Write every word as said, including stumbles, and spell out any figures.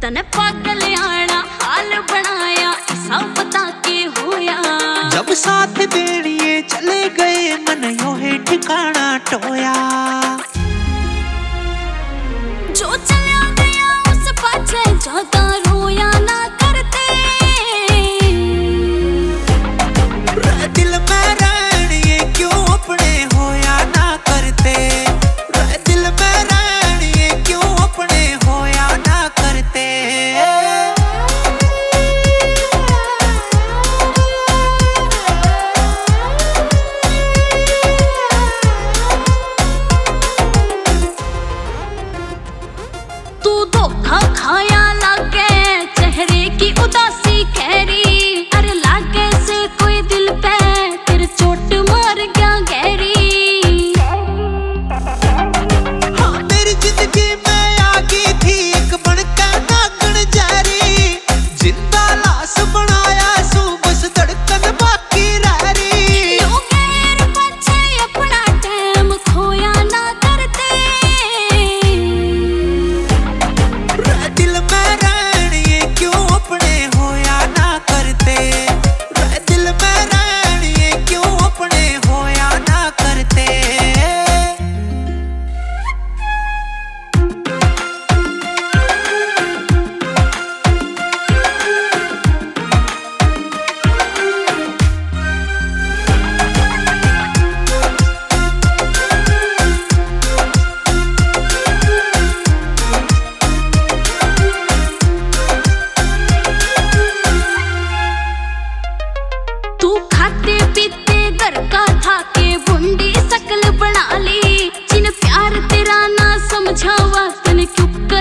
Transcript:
तने पागल आना हाल बनाया ऐसा पता के होया। जब साथ बेड़िए चले गए मन यो है ठिकाना टोया। जो चला गया उस पाछे ज्यादा रोया ना करते। दिल में रानिए क्यों अपने होया ना करते। दिल में रानिए क्यों अपने होया ना करते। तू धोखा खाया लागे चेहरे की उदासी गहरी। अरे लागे से कोई दिल पे तेरे चोट मार गया गहरी। हाँ मेरी जिंदगी में आ गई थी एक बनका नागन जारी। जिंदा लाश बनाया सू बस धड़कन बाकी रह रही। यो गैर पछे अपना टाइम खोया ना करते। दिल में रानिए क्यों अपने होया ना करते। दिल में रानिए क्यों अपने होया ना करते। तू खाते पीते घर का था के बुंडी शकल बना ली। जिन प्यार तेरा ना समझावा तने क्यों